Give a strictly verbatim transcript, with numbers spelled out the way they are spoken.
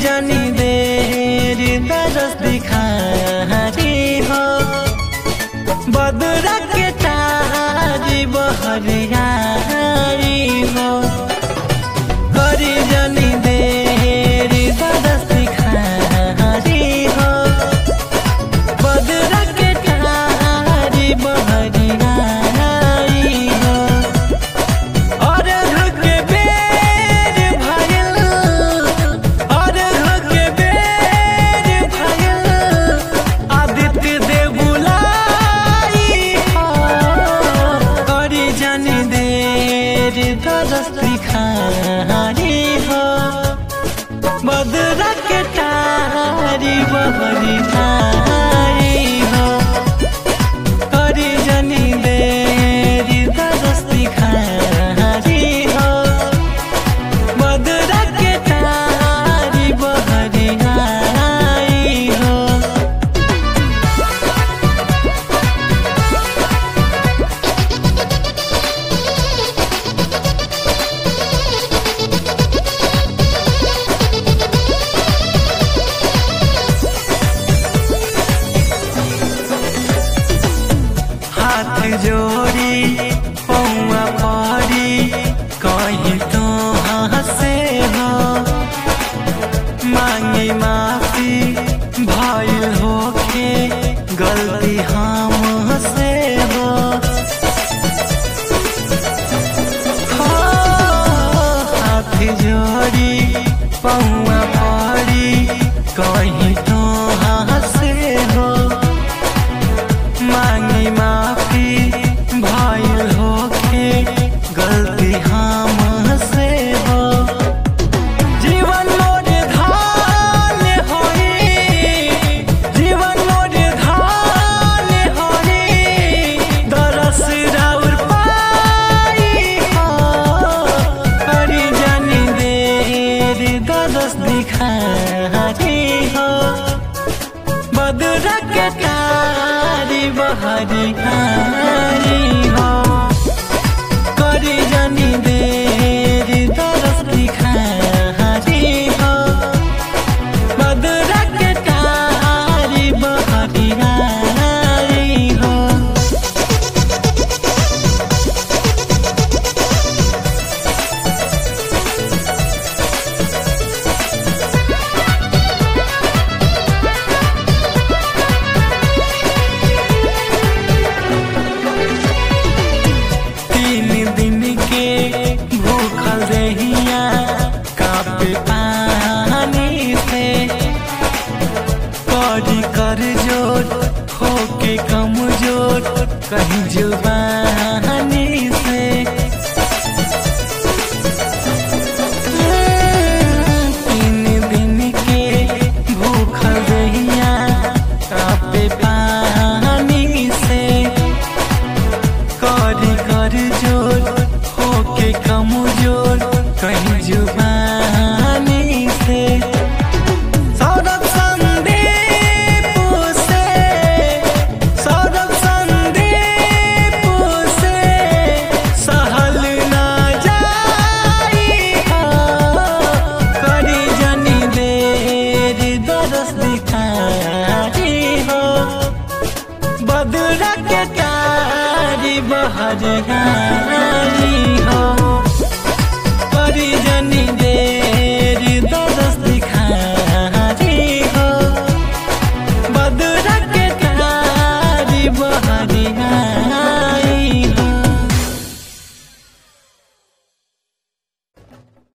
जानी देर तरस दिखारी हो बदरा के तारी बहरियारी हो करी जानी देर तरस दिखारी हो बदरा के तारी बहरियारी हो और के बेर भयल और के बेर भयल आदित्य देव बुलाई हो करी जानी देर तरस दिखारी हो बदरा के तारी बहरियारी हो करी जानी देर तरस दिखारी हो बदरा के तारी बहरियारी हो हाथ जोड़ी पौआ पड़ी कहीं तो हंसे हो मांगी माफी भइल होके गलती हमसे हो हो, हाथ जोड़ी पौआ पड़ी कहीं तो हंसे हो मांगी माफी भइल होके गलती हमसे हो जीवन मोर धान होई जीवन मोर धान होई दरस राउर पाई हो करी जानी देर दरस दिखारी हो बदरा के तारी बहरियारी हो करी जानी देर तरस दिखारी हो बदरा के तारी बहरियारी हो तीन दिन के भूखल रहिया कापे पानी से करी कर जोर होके कमजोर कहीं जुबानी से तीन दिन के भूखल रहिया कापे पानी से करी कर जोर होके कमजोर कहीं जुबानी से सौरभ संदीप से सौरभ संदीप से सहल ना जाई हो करी जानी देर दरस दिखारी हो बदरा के तारी बहरियारी